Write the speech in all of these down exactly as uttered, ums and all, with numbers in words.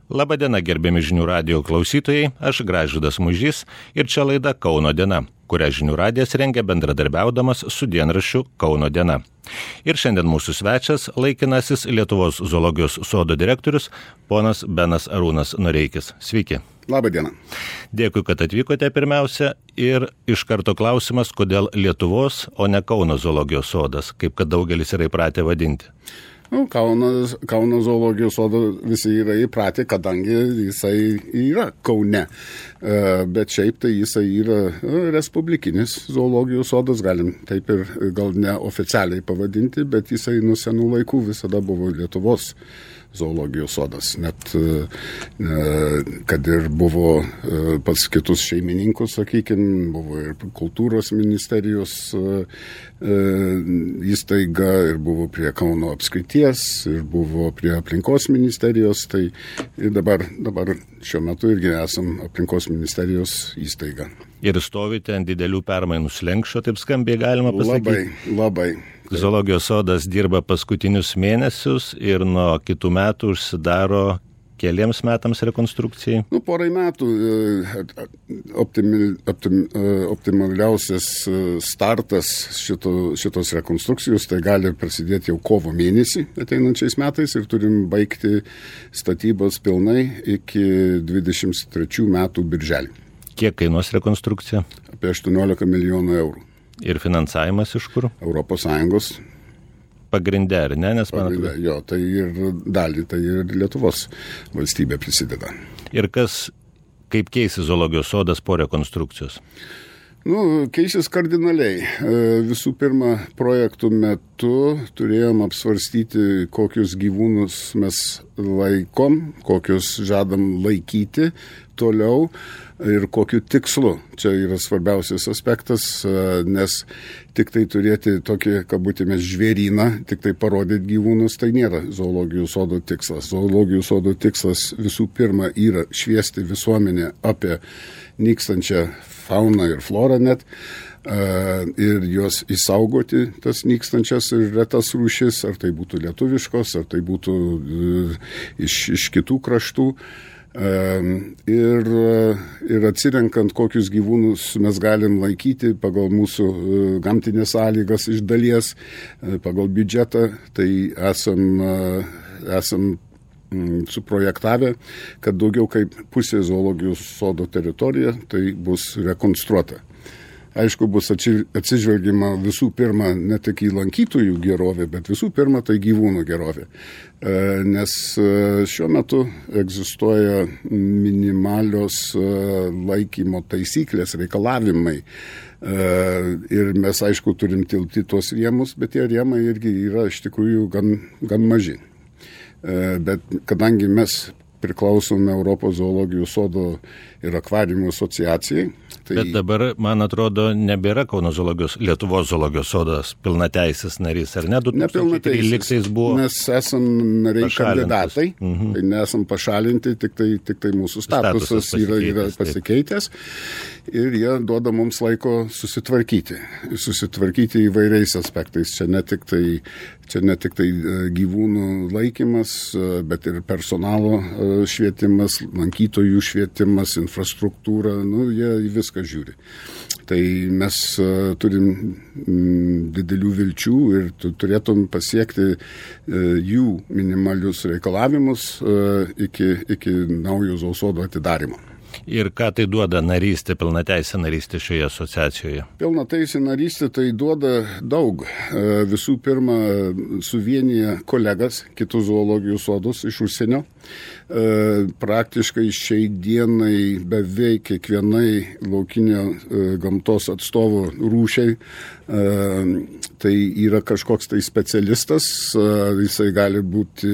Labadiena, gerbiami Žinių radijo klausytojai, aš Gražvydas Mužys ir čia laida Kauno diena, kurią Žinių radijas rengia bendradarbiaudamas su dienraščiu Kauno diena. Ir šiandien mūsų svečias laikinasis Lietuvos zoologijos sodo direktorius ponas Benas Arūnas Noreikis. Sveiki. Labadiena. Dėkui, kad atvykote pirmiausia ir iš karto klausimas, kodėl Lietuvos, o ne Kauno zoologijos sodas, kaip kad daugelis yra įpratę vadinti. Nu, Kaunas, Kauno zoologijos sodo visi yra įpratę, kadangi jisai yra Kaune. Bet šiaip tai jisai yra respublikinis zoologijos sodas, galim taip ir gal neoficialiai pavadinti, bet jisai nuo senų laikų visada buvo Lietuvos zoologijos sodas. Net kad ir buvo pas kitus šeimininkus, sakykime, buvo ir kultūros ministerijos įstaiga, ir buvo prie Kauno apskrities, ir buvo prie aplinkos ministerijos, tai ir dabar, dabar šiuo metu irgi esam aplinkos ministerijos įstaiga. Ir stovite ant didelių permainų slenkščio, taip skambiai galima pasakyti? Labai, labai. Zoologijos sodas dirba paskutinius mėnesius ir nuo kitų metų užsidaro keliems metams rekonstrukcijai? Nu, porai metų optimi, optim, optimaliausias startas šito, šitos rekonstrukcijos, tai gali prasidėti jau kovo mėnesį ateinančiais metais ir turim baigti statybos pilnai iki dvidešimt trečių metų birželį. Kiek kainuos rekonstrukcija? Apie aštuoniolika milijonų eurų. Ir finansavimas iš kur? Europos Sąjungos. Pagrinde, ar ne? Nes man Pagrinde, jo, tai ir dalį, tai ir Lietuvos valstybė prisideda. Ir kas, kaip keisis zoologijos sodas po rekonstrukcijos? Nu, keisis kardinaliai. Visų pirma, projektų metu turėjom apsvarstyti, kokius gyvūnus mes laikom, kokius žadam laikyti toliau ir kokiu tikslu. Čia yra svarbiausias aspektas, nes tik tai turėti tokį, kabutėmis, žvėryną, tik tai parodyti gyvūnus, tai nėra zoologijos sodo tikslas. Zoologijos sodo tikslas visų pirma yra šviesti visuomenę apie nykstančią fauną ir florą net, ir juos išsaugoti, tas nykstančias ir retas rūšis, ar tai būtų lietuviškos, ar tai būtų iš, iš kitų kraštų. Ir, ir atsirenkant, kokius gyvūnus mes galim laikyti pagal mūsų gamtinės sąlygas iš dalies, pagal biudžetą, tai esam, esam suprojektavę, kad daugiau kaip pusė zoologijos sodo teritorija tai bus rekonstruota. Aišku, bus atsižvelgiama visų pirma ne tik į lankytojų gerovę, bet visų pirma tai gyvūnų gerovė. Nes šiuo metu egzistuoja minimalios laikymo taisyklės, reikalavimai. Ir mes, aišku, turim tilpti tuos rėmus, bet tie rėmai irgi yra iš tikrųjų gan, gan maži. Bet kadangi mes priklausome Europos zoologijos sodo ir akvariumų asociacijai. Tai... Bet dabar, man atrodo, nebėra Kauno zoologijos, Lietuvos zoologijos sodas pilnateisis narys, ar ne? du tūkstančiai tryliktais buvo mes esam nariai kandidatai, mhm. Tai nesam pašalinti, tik tai, tik tai mūsų statusas, statusas yra, yra pasikeitęs ir jie duoda mums laiko susitvarkyti. Susitvarkyti įvairiais aspektais. Čia ne tik tai, čia ne tik tai gyvūnų laikymas, bet ir personalo švietimas, lankytojų švietimas, infrastruktūra, nu, jie viską žiūri. Tai mes uh, turim mm, didelių vilčių ir tu, turėtum pasiekti uh, jų minimalius reikalavimus uh, iki, iki naujo zoosodo atidarymo. Ir ką tai duoda narystė, pilnateisė narystė šioje asociacijoje? Pilnateisė narystė tai duoda daug. Visų pirma, suvienyje kolegas, kitus zoologijos sodus iš užsienio. Praktiškai šiai dienai beveik kiekvienai laukinio gamtos atstovų rūšiai tai yra kažkoks tai specialistas, jisai gali būti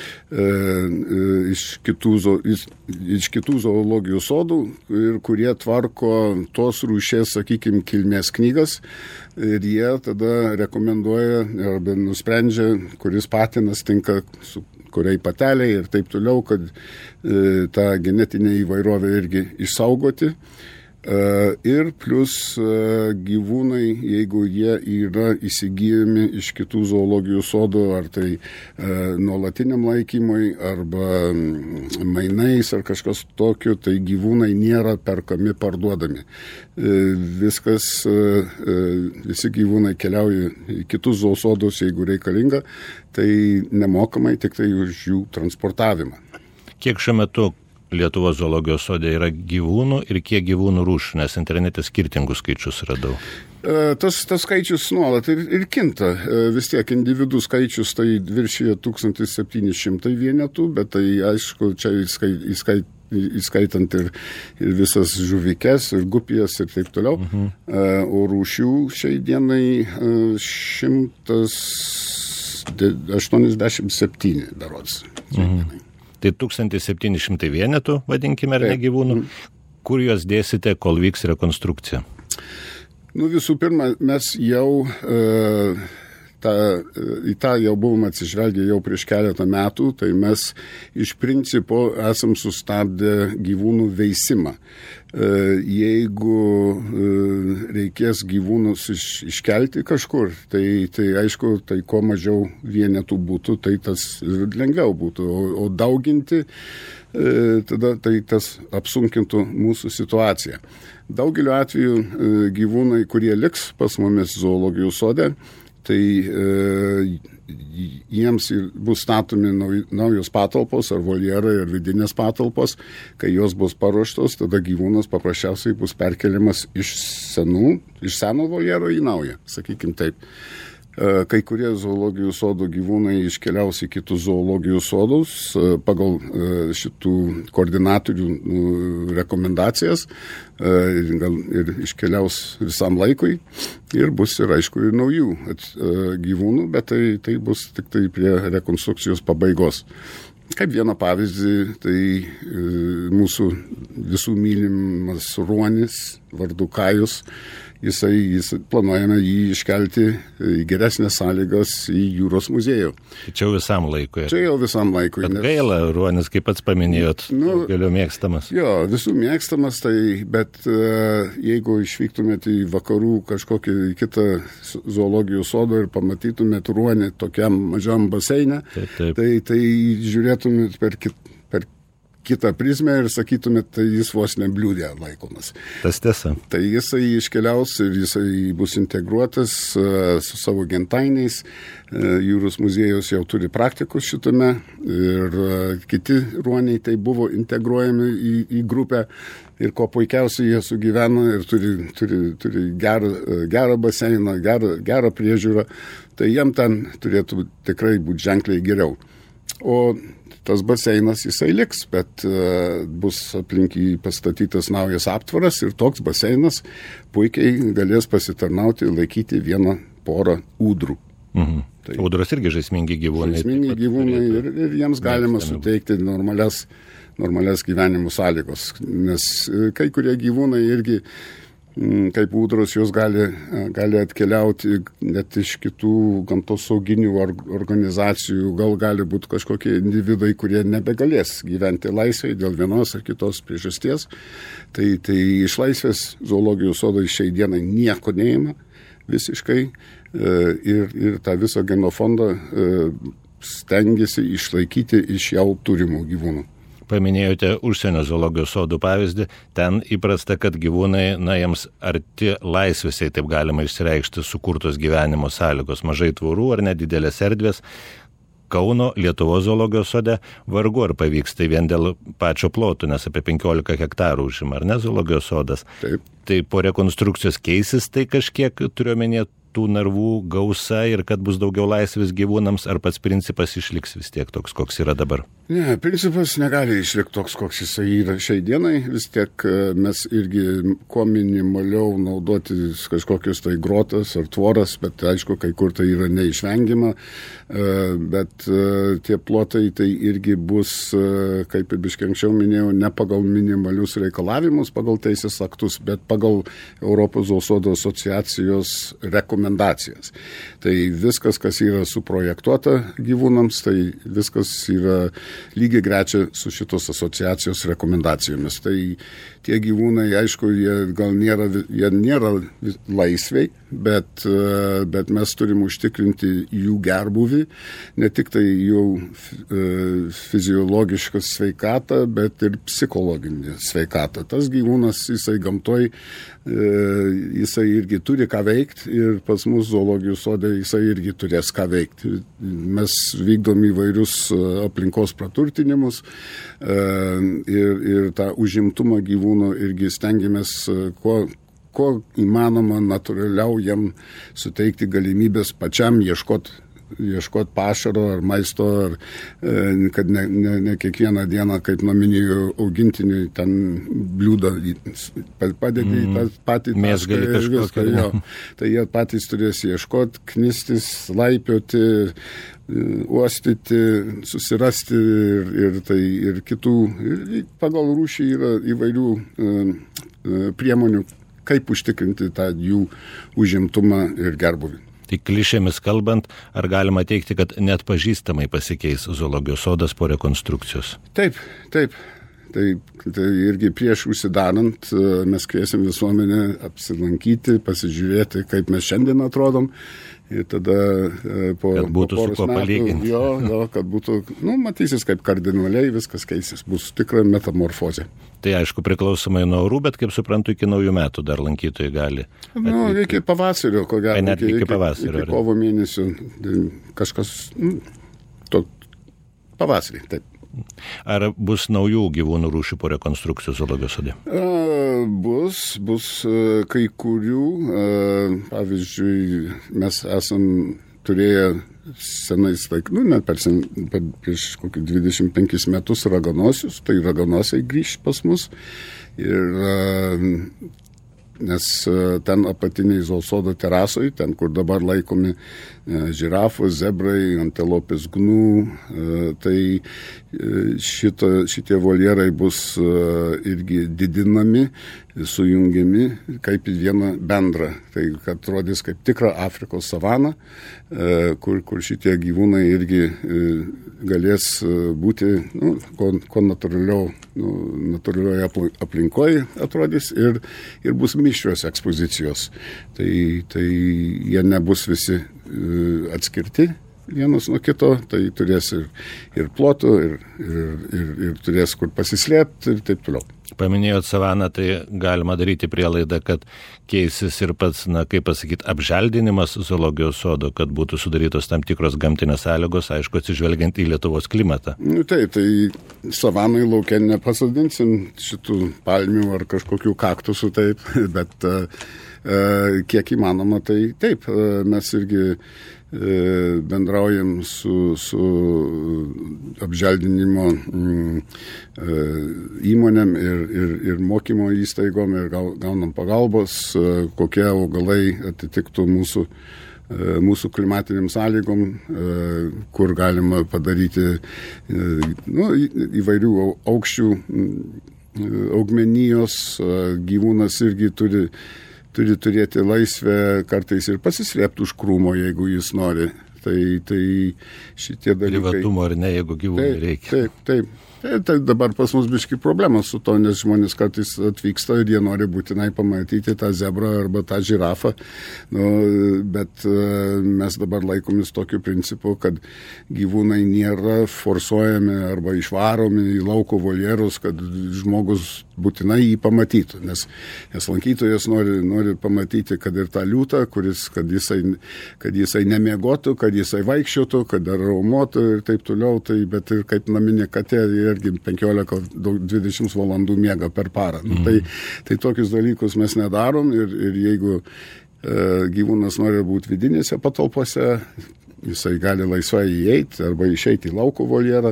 iš kitų, iš, iš kitų zoologijos sodų, ir kurie tvarko tos rūšies, sakykime, kilmės knygas, ir jie tada rekomenduoja arba nusprendžia, kuris patinas tinka su kuriai pateliai ir taip toliau, kad e, tą genetinę įvairovę irgi išsaugoti. Ir plus gyvūnai, jeigu jie yra įsigyjami iš kitų zoologijos sodų, ar tai nuolatiniam laikymui, arba mainais, ar kažkas tokio, tai gyvūnai nėra perkami, parduodami. Viskas, visi gyvūnai keliauja į kitus zoosodus, jeigu reikalinga, tai nemokamai tik tai už jų transportavimą. Kiek šiuo metu Lietuvos zoologijos sode yra gyvūnų ir kiek gyvūnų rūšių, nes internete skirtingus skaičius radau? Tas, tas skaičius nuolat ir, ir kinta. Vis tiek individų skaičius tai viršyje tūkstantis septyni šimtai vienetų, bet tai aišku, čia įskai, įskai, įskaitant ir, ir visas žuvikes, ir gupijas ir taip toliau. Mhm. O rūšių šiai dienai šimtas aštuoniasdešimt septyni berods. Mhm. Tai tūkstantis septyni šimtai vienetų, vadinkime, ar ne gyvūnų. Kur juos dėsite, kol vyks rekonstrukcija? Nu, visų pirma, mes jau e, tą, į tą jau buvome atsižvelgę jau prieš keletą metų, tai mes iš principo esam sustabdę gyvūnų veisimą. E, jeigu e, reikės gyvūnus iš, iškelti kažkur, tai, tai aišku, tai kuo mažiau vienetų būtų, tai tas lengviau būtų, o, o dauginti, e, tada tai tas apsunkintų mūsų situaciją. Daugeliu atveju e, gyvūnai, kurie liks pas mumis zoologijos sode, tai e, jiems bus statomi naujos patalpos, ar voljerai, ar vidinės patalpos. Kai jos bus paruoštos, tada gyvūnas paprasčiausiai bus perkeliamas iš senų, iš seno voljero į naują, sakykim taip. Kai kurie zoologijos sodų gyvūnai iškeliaus į kitus zoologijos sodus pagal šitų koordinatorių rekomendacijas ir, gal, ir iškeliaus visam laikui ir bus ir aišku ir naujų gyvūnų, bet tai, tai bus tik tai prie rekonstrukcijos pabaigos. Kaip vieną pavyzdį, tai mūsų visų mylimas ruonis, vardu Kajus, Jisai, jis planuojame jį iškelti į geresnės sąlygas į jūros muziejų. Čia jau visam laikui. Čia jau visam laikui. Bet nes... gaila, ruonis, kaip pats paminėjot, nu, galiu mėgstamas. Jo, visų mėgstamas, tai, bet uh, jeigu išvyktumėt į vakarų kažkokį kitą zoologijos sodą ir pamatytumėt ruonį tokiam mažam baseine, taip, taip. Tai, tai žiūrėtumėt per kitą. kitą prizmę ir sakytumėt, tai jis vos nebliūdė laikomas. Tas tiesa. Tai jisai iškeliaus ir jisai bus integruotas uh, su savo gentainiais. Uh, jūros muziejus jau turi praktikus šitame ir uh, kiti ruoniai tai buvo integruojami į, į grupę ir ko puikiausiai jie sugyveno ir turi, turi, turi gerą, gerą baseiną, gerą, gerą priežiūrą. Tai jiem ten turėtų tikrai būti ženkliai geriau. O tas baseinas jisai liks, bet uh, bus aplink jį pastatytas naujas aptvaras ir toks baseinas puikiai galės pasitarnauti ir laikyti vieną porą ūdrų. Mhm. Tai ūdros irgi žaismingi gyvūnai. Žaismingi gyvūnai ir, ir jiems galima suteikti normalias, normalias gyvenimo sąlygos, nes kai kurie gyvūnai irgi kaip ūdros, jos gali, gali atkeliauti net iš kitų gamtosauginių organizacijų, gal gali būti kažkokie individai, kurie nebegalės gyventi laisvėje dėl vienos ar kitos priežasties. Tai, tai iš laisvės zoologijos sodai šiai dienai nieko neima visiškai ir, ir tą visą genofondą stengiasi išlaikyti iš jau turimų gyvūnų. Paminėjote užsienio zoologijos sodų pavyzdį, ten įprasta, kad gyvūnai, na, jiems arti laisvėsiai, taip galima išsireikšti, sukurtos gyvenimo sąlygos, mažai tvorų ar nedidelės erdvės. Kauno Lietuvos zoologijos sode vargu ar pavyks, tai vien dėl pačio plotų, nes apie penkiolika hektarų užima, ar ne, zoologijos sodas. Taip. Tai po rekonstrukcijos keisis tai kažkiek, turiu omenyje, tų narvų gausa ir kad bus daugiau laisvės gyvūnams, ar pats principas išliks vis tiek toks, koks yra dabar? Ne, principas negali išlikti toks, koks jisai yra šiai dienai. Vis tiek mes irgi kuo minimaliau naudoti kažkokius tai grotas ar tvoras, bet aišku, kai kur tai yra neišvengiama. Bet tie plotai tai irgi bus, kaip ir biškai anksčiau minėjau, ne pagal minimalius reikalavimus, pagal teisės aktus, bet pagal Europos zoosodų asociacijos rekomendacijas. Tai viskas, kas yra suprojektuota gyvūnams, tai viskas yra lygiai grečia su šitos asociacijos rekomendacijomis. Tai tie gyvūnai, aišku, jie gal nėra, jie nėra laisviai, bet, bet mes turim užtikrinti jų gerbuvį, ne tik tai jų fiziologišką sveikatą, bet ir psichologinį sveikatą. Tas gyvūnas, jisai gamtoj, jisai irgi turi ką veikti ir pas mus zoologijos sode jisai irgi turės ką veikti. Mes vykdom įvairius aplinkos praturtinimus ir, ir tą užimtumą gyvūnų irgi stengiamės kuo, kuo įmanoma natūraliau jam suteikti galimybės pačiam ieškoti ieškoti pašaro ar maisto, ar, kad ne, ne, ne kiekvieną dieną, kaip naminį augintinį, ten bliūdą padėti mm, į tą patį tašką ir viską. Jo. Tai jie patys turės ieškoti, knistis, laipioti, uostyti, susirasti ir, ir, tai, ir kitų. Ir pagal rūšį yra įvairių priemonių, kaip užtikrinti tą jų užimtumą ir gerbuvį. Tik klišėmis kalbant, ar galima teikti, kad net pažįstamai pasikeis zoologijos sodas po rekonstrukcijos? Taip, taip. Tai, tai irgi prieš užsidarant mes kviesim visuomenę apsilankyti, pasižiūrėti, kaip mes šiandien atrodom. Ir tada po, kad būtų po su kuo palyginti. Jo, jo, kad būtų, nu, matysis, kaip kardinaliai viskas keisis, bus tikra metamorfozė. Tai aišku, priklausomai nuo orų, bet kaip suprantu, iki naujų metų dar lankytojai gali. Nu, iki pavasario, ko gero. Net iki, iki pavasario. Iki kovo mėnesio kažkas, nu, to pavasarį, taip. Ar bus naujų gyvūnų rūšių po rekonstrukcijos zoologijos sode? Bus, bus kai kurių. Pavyzdžiui, mes esam turėję senais laik, nu, net per, sen, per prieš kokį dvidešimt penkis metus raganosius, tai raganosiai grįš pas mus. Ir nes ten apatiniai zoolsodo terasoj, ten, kur dabar laikomi žirafos, zebrai, antilopės gnų, tai šito, šitie voljerai bus irgi didinami, sujungiami kaip į vieną bendrą. Tai kad atrodys kaip tikra Afrikos savana, kur, kur šitie gyvūnai irgi galės būti, nu, ko, ko natūraliau, nu, natūralioje aplinkoje atrodys ir, ir bus mišrios ekspozicijos. Tai, tai jie nebus visi atskirti vienas nuo kito, tai turės ir, ir plotų, ir, ir, ir, ir turės kur pasislėpti ir taip toliau. Paminėjot savaną, tai galima daryti prielaidą, kad keisis ir pats, na, kaip pasakyti, apželdinimas zoologijos sodo, kad būtų sudarytos tam tikros gamtinės sąlygos, aišku, atsižvelgiant į Lietuvos klimatą. Nu, taip, tai savanai lauke nepasadinsim šitų palmių ar kažkokių kaktusų, taip, bet uh, kiek įmanoma, tai taip, uh, mes irgi bendraujam su, su apželdinimo mm, įmonėm ir, ir, ir mokymo įstaigom ir gaunam pagalbos, kokie augalai atitiktų mūsų, mūsų klimatiniam sąlygom, kur galima padaryti nu, įvairių aukščių augmenijos, gyvūnas irgi turi turi turėti laisvę kartais ir pasislėpti už krūmo, jeigu jis nori. Tai, tai šitie dalykai... Privatumo ar ne, jeigu gyvūnai reikia. Taip, taip. Tai, tai dabar pas mus biški problemas su to, nes žmonės kartais atvyksta ir jie nori būtinai pamatyti tą zebrą arba tą žirafą. Nu, bet mes dabar laikomis tokiu principu, kad gyvūnai nėra forsuojami arba išvaromi į lauko voljerus, kad žmogus būtinai jį pamatytų, nes, nes lankytojas nori, nori pamatyti, kad ir tą liūtą, kuris, kad jisai, kad jisai nemiegotų, kad jisai vaikščiotų, kad dar raumotų ir taip toliau, tai, bet ir kaip naminė katė, irgi penkiolika dvidešimt valandų miega per parą. Mm. Nu, tai, tai tokius dalykus mes nedarom ir, ir jeigu e, gyvūnas nori būti vidinėse patalpose, jisai gali laisvai įeiti arba išeiti į lauko voljerą,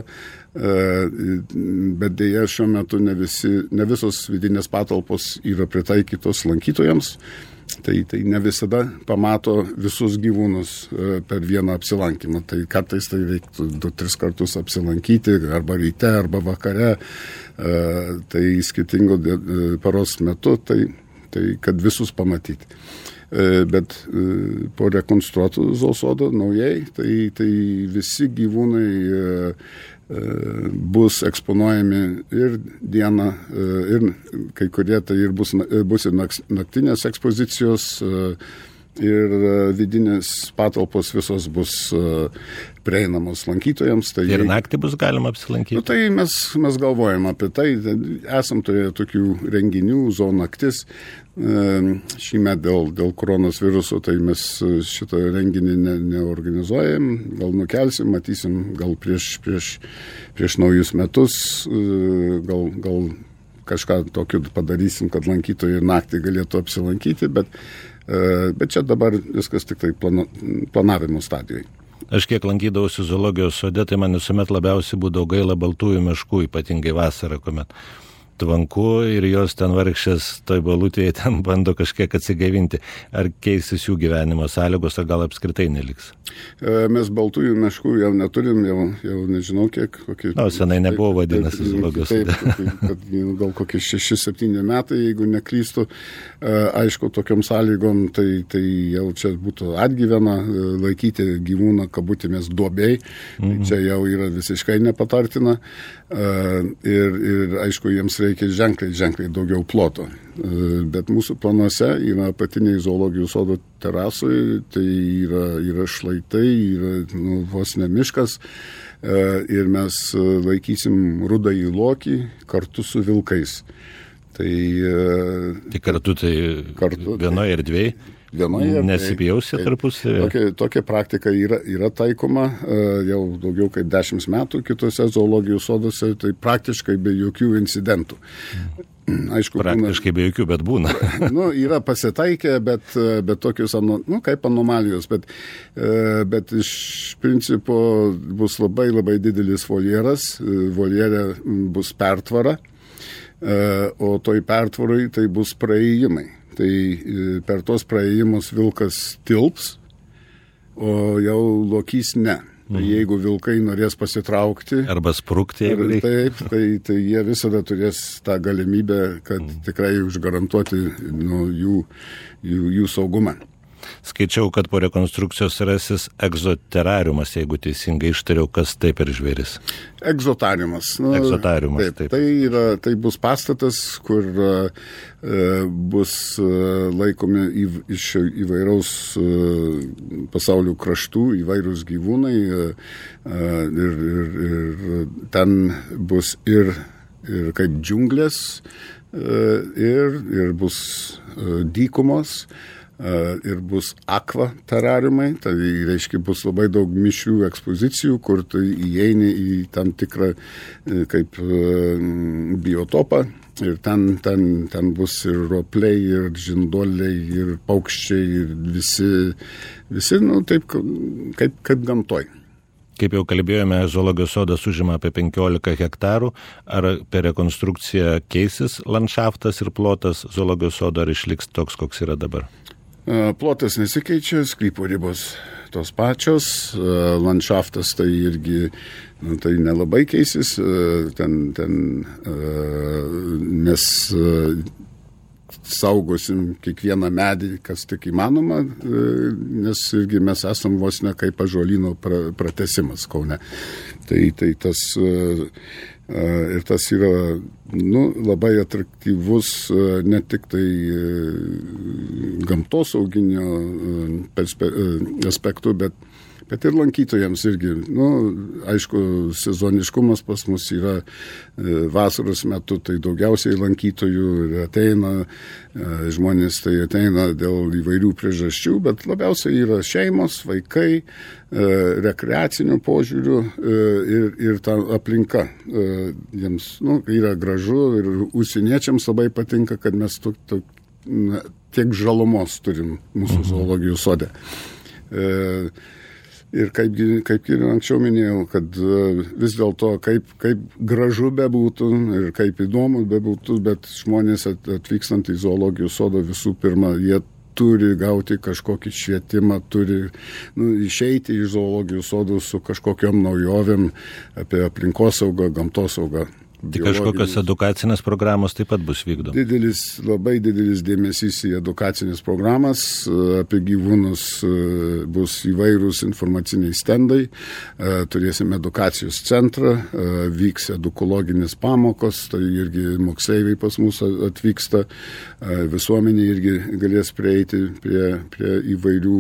bet dėja šiuo metu ne, visi, ne visos vidinės patalpos yra pritaikytos lankytojams, tai, tai ne visada pamato visus gyvūnus per vieną apsilankymą. Tai kartais tai reiktų du, tris kartus apsilankyti, arba ryte, arba vakare, tai skirtingo paros metu, tai, tai kad visus pamatyti. Bet po rekonstruotų zoolsodo naujai, tai, tai visi gyvūnai bus eksponuojami ir dieną, ir kai kurie tai ir bus, bus ir naktinės ekspozicijos, ir vidinės patalpos visos bus prieinamos lankytojams. Tai ir naktį bus galima apsilankyti? Nu, tai mes, mes galvojam apie tai, esam turėję tokių renginių, zonaktis. Šįmet dėl, dėl koronos viruso, tai mes šitą renginį ne, neorganizuojam, gal nukelsim, matysim, gal prieš, prieš, prieš naujus metus, gal, gal kažką tokiu padarysim, kad lankytojai naktį galėtų apsilankyti, bet, bet čia dabar viskas tik tai plano, planavimo stadijoje. Aš kiek lankydavausi zoologijos sode, tai man visuomet labiausiai būdavo gaila baltųjų meškų, ypatingai vasarą, kuomet tvanku ir jos ten vargšės toj balutėje ten bando kažkiek atsigaivinti. Ar keisis jų gyvenimo sąlygos, ar gal apskritai neliks? Mes baltųjų meškų jau neturim, jau, jau nežinau kiek. Kokį, Na, senai nebuvo vadinasi zoologijos sode. Taip, kad gal kokie šeši septyni metai, jeigu neklystu. Aišku, tokiom sąlygom, tai, tai jau čia būtų atgyvena laikyti gyvūną kabutėmis duobėj. Mhm. Tai čia jau yra visiškai nepatartina. Ir, ir aišku, jiems reikia ženkliai, ženkliai daugiau ploto. Bet mūsų planuose yra apatiniai zoologijos sodo terasai, tai yra, yra šlaitai, yra nu, vos ne miškas ir mes laikysim rudąjį lokį kartu su vilkais. Tai, tai kartu tai kartu, vienoje erdvėje? Vienoje nesipjausia tarpusavy. Tokia, tokia praktika yra, yra taikoma jau daugiau kaip dešimt metų kitose zoologijos sodose, tai praktiškai be jokių incidentų. Aišku, praktiškai būna, be jokių, bet būna. Nu, yra pasitaikę, bet, bet tokius, nu, kaip anomalijos, bet, bet iš principo bus labai labai didelis voljeras, voljere bus pertvara, o toj pertvarai tai bus praėjimai. Tai per tos praėjimus vilkas tilps, o jau lokys ne. Tai jeigu vilkai norės pasitraukti... Arba sprukti, jeigu reikia. Taip, tai, tai jie visada turės tą galimybę, kad tikrai užgarantuoti nu, jų, jų, jų saugumą. Skaičiau, kad po rekonstrukcijos rasis egzoterariumas, jeigu teisingai ištariau, kas tai per žvėris. Egzotariumas. Nu, egzotariumas, taip. taip. Tai, yra, tai bus pastatas, kur uh, bus uh, laikomi į, iš įvairaus uh, pasaulio kraštų, įvairūs gyvūnai uh, ir, ir, ir ten bus ir, ir kaip džiunglės uh, ir, ir bus uh, dykumos. Uh, ir bus akva terariumai, tai reiškia bus labai daug mišrių ekspozicijų, kur tu įeini į tam tikrą uh, kaip uh, biotopą ir ten, ten, ten bus ir ropliai, ir žinduoliai, ir paukščiai, ir visi, visi nu, taip kaip, kaip gamtoj. Kaip jau kalbėjome, zoologijos sodas užima apie penkiolika hektarų. Ar per rekonstrukciją keisis landšaftas ir plotas zoologijos sodo, ar išliks toks, koks yra dabar? Plotas nesikeičia, sklypo ribos tos pačios, landšaftas tai irgi nu, tai nelabai keisis, ten, ten mes saugosim kiekvieną medį, kas tik įmanoma, nes irgi mes esam vos ne kaip ąžuolyno pratęsimas Kaune. Tai, tai tas ir tas yra nu, labai atraktyvus ne tik tai gamtosauginio perspe, aspektų, bet Bet ir lankytojams irgi, nu, aišku, sezoniškumas pas mus yra vasaros metu, tai daugiausiai lankytojų ir ateina, žmonės tai ateina dėl įvairių priežasčių, bet labiausiai yra šeimos, vaikai, rekreacinių požiūrių ir, ir ta aplinka. Jiems nu, yra gražu ir užsieniečiams labai patinka, kad mes tuk, tuk, na, tiek žalumos turim mūsų zoologijos sode. Ir kaip, kaip ir anksčiau minėjau, kad vis dėlto kaip, kaip gražu bebūtų ir kaip įdomu bebūtų, bet žmonės atvykstant į zoologijos sodą visų pirma, jie turi gauti kažkokį švietimą, turi nu, išeiti iš zoologijos sodų su kažkokiom naujovėm apie aplinkosaugą, gamtosaugą. Tik kažkokios edukacinės programos taip pat bus vykdomos. Didelis, labai didelis dėmesys į edukacinės programas, apie gyvūnus bus įvairūs informaciniai stendai, turėsime edukacijos centrą, vyks edukologinės pamokos, tai irgi moksleiviai pas mus atvyksta, visuomenė irgi galės prieiti prie, prie įvairių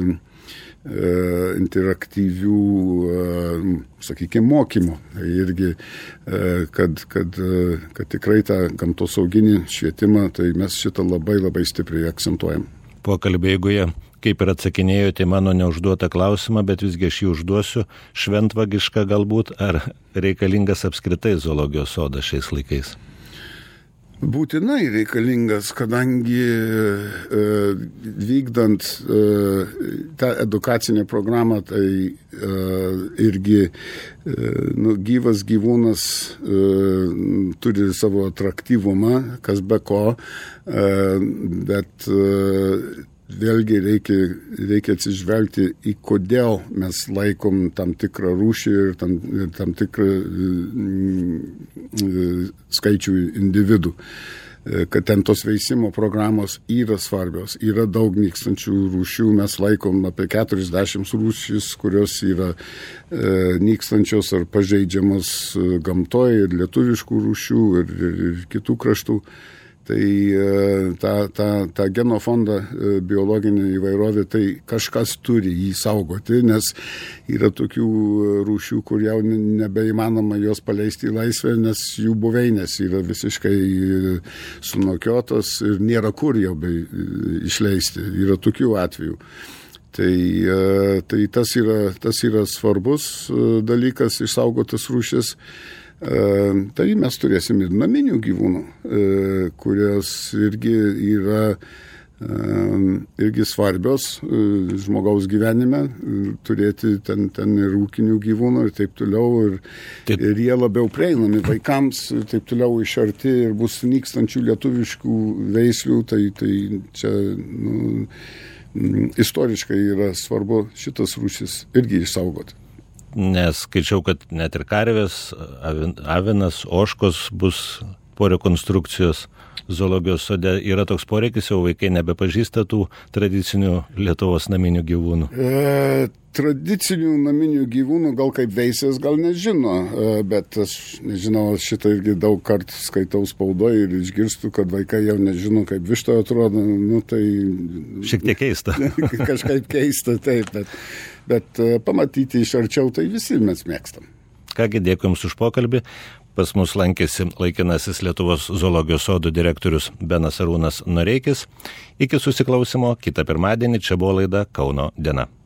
interaktyvių, sakykime, mokymų. Irgi, kad, kad, kad tikrai tą gamtosauginį švietimą, tai mes šitą labai labai stipriai akcentuojam. Pokalbį eigoje, kaip ir atsakinėjote mano neužduotą klausimą, bet visgi aš jį užduosiu, šventvagiška galbūt, ar reikalingas apskritai zoologijos sodas šiais laikais? Būtinai reikalingas, kadangi e, vykdant e, tą edukacinę programą, tai e, irgi e, nu, gyvas gyvūnas e, turi savo atraktyvumą, kas be ko, e, bet e, vėlgi reikia, reikia atsižvelgti į kodėl mes laikom tam tikrą rūšį ir tam, ir tam tikrą skaičių individų. Kad ten tos veisimo programos yra svarbios. Yra daug nykstančių rūšių, mes laikom apie keturiasdešimt rūšis, kurios yra e, nykstančios ar pažeidžiamos gamtoje ir lietuviškų rūšių ir, ir, ir kitų kraštų. Tai tą, tą, tą genofondą biologinį įvairovę, tai kažkas turi jį saugoti, nes yra tokių rūšių, kur jau nebeįmanoma jos paleisti į laisvę, nes jų buveinės yra visiškai sunokiotos ir nėra kur jau be išleisti. Yra tokių atvejų. Tai, tai tas yra, tas yra svarbus dalykas, išsaugotas rūšis. Tai mes turėsim ir naminių gyvūnų, kurios irgi yra irgi svarbios žmogaus gyvenime, turėti ten, ten ir ūkinių gyvūnų ir taip toliau, ir, taip. ir jie labiau prieinami vaikams, ir taip toliau iš arti, ir bus nykstančių lietuviškų veislių, tai, tai čia nu, istoriškai yra svarbu šitas rūšis irgi išsaugoti. Nes skaičiau, kad net ir karvės, avinas, ožkos bus po rekonstrukcijos zoologijos sode. Yra toks poreikis, jau vaikai nebepažįsta tų tradicinių Lietuvos naminių gyvūnų. E, tradicinių naminių gyvūnų gal kaip veisės, gal nežino, e, bet aš nežinau, šitą irgi daug kartų skaitau spaudoje ir išgirstu, kad vaikai jau nežino, kaip višta atrodo. Nu, tai šiek tiek keista. Kažkaip keista, taip, bet, bet pamatyti iš arčiau, tai visi mes mėgstam. Kągi, dėkui Jums už pokalbį. Pas mus lankėsi laikinasis Lietuvos zoologijos sodų direktorius Benas Arūnas Noreikis. Iki susiklausimo kitą pirmadienį, čia buvo laida Kauno diena.